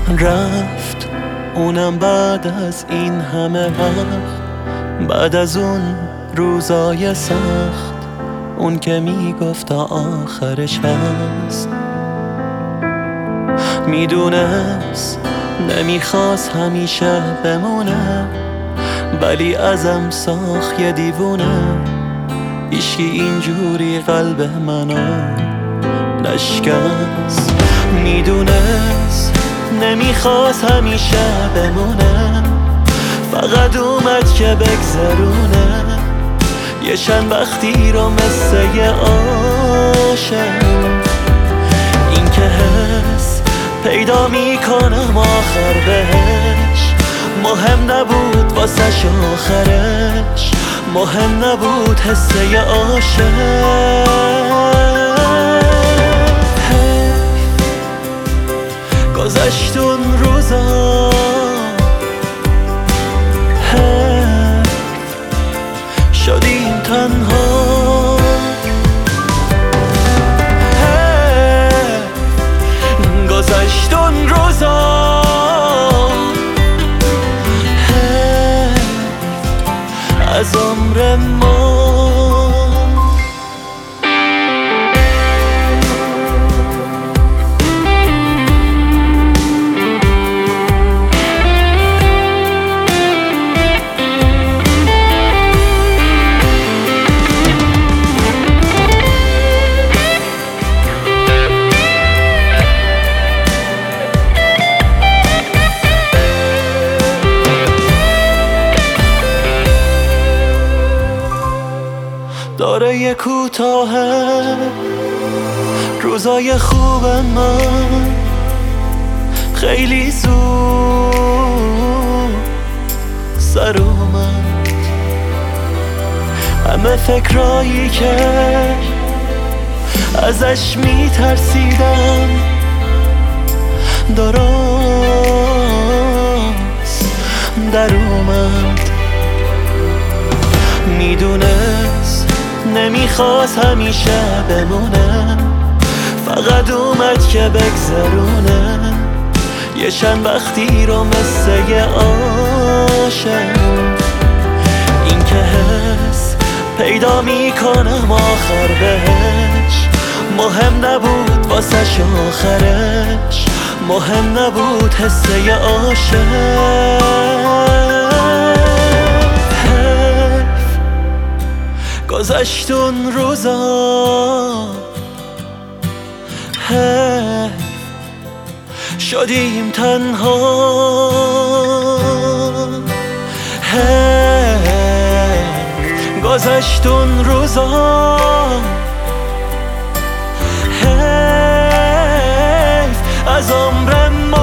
رفت اونم بعد از این همه وقت، بعد از اون روزای سخت، اون که میگفت تا آخرش هست. میدونست نمیخواست همیشه بمونه، ولی ازم ساخت یه دیوونه. هیچکی اینجوری قلب منو نشکست. میدونست نمیخواست همیشه بمونه، فقط اومد که بگذرونه یه چند وقتی رو مثل یه عاشق. این که حس پیدا میکنم آخر بهش، مهم نبود واسش آخرش، مهم نبود حس یه عاشق. گذشت اون روزا، شدیم تنها، گذشت اون روزا، از عمر ما. داره یه کوتاهه روزای خوب من، خیلی زود سر اومد. همه فکرایی که ازش میترسیدم درست در اومد. میدونست نمیخواست همیشه بمونه، فقط اومد که بگذرونه یه چند وقتی رو مثل یه عاشق. این که حس پیدا میکنم آخر بهش، مهم نبود واسش آخرش، مهم نبود حس یه عاشق. گذشت اون روزا، شدیم تنها، گذشت اون روزا، از عمر ما.